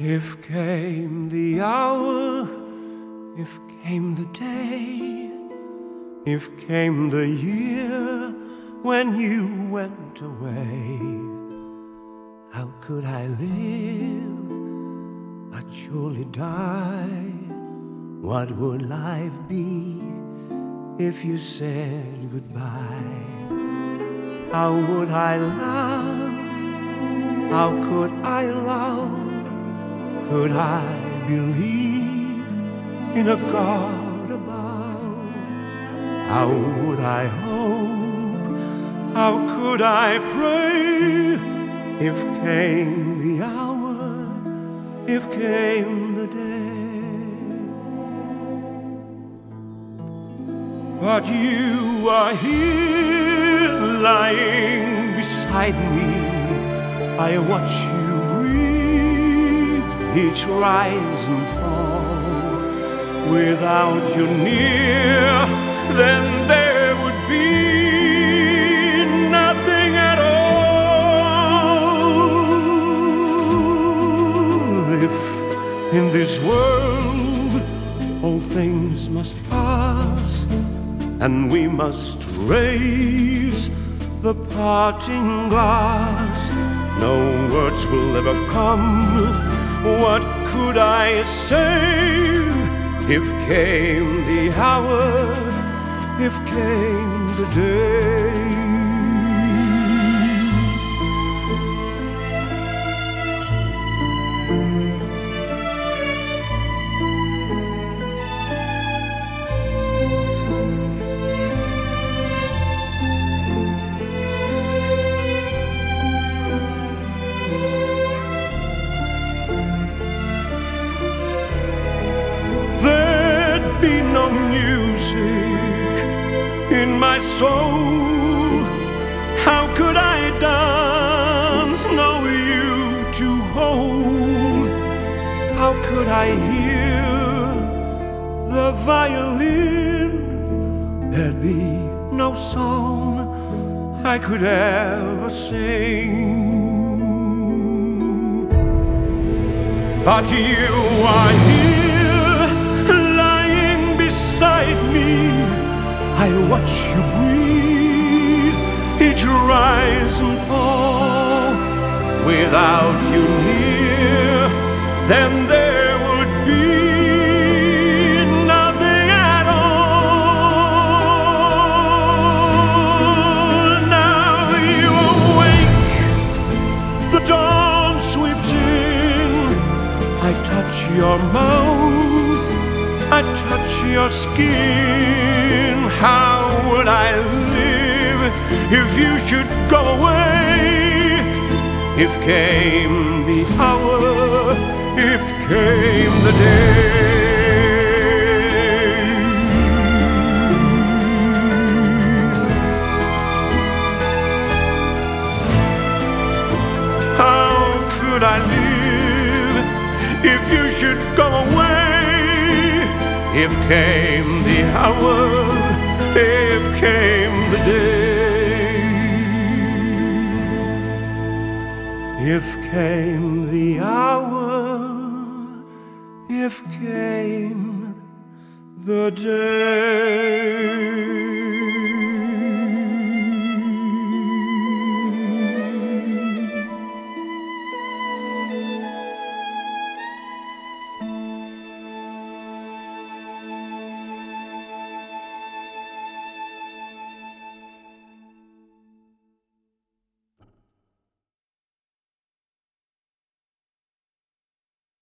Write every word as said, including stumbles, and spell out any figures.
If came the hour, if came the day, if came the year when you went away, how could I live? I'd surely die. What would life be if you said goodbye? How would I love? How could I love? Could I believe in a God above? How would I hope? How could I pray? If came the hour, if came the day. But you are here lying beside me. I watch you breathe each rise and fall. Without you near, then there would be nothing at all. If in this world all things must pass, and we must raise the parting glass, no words will ever come. What could I say if came the hour, if came the day? Be no music in my soul. How could I dance? No you to hold. How could I hear the violin? There'd be no song I could ever sing. But you are here beside me. I watch you breathe each rise and fall. Without you near, then there would be nothing at all. Now you awake, the dawn sweeps in. I touch your mouth, I touch your skin. How would I live if you should go away? If came the hour, if came the day. How could I live if you should go away? If came the hour, if came the day. If came the hour, if came the day.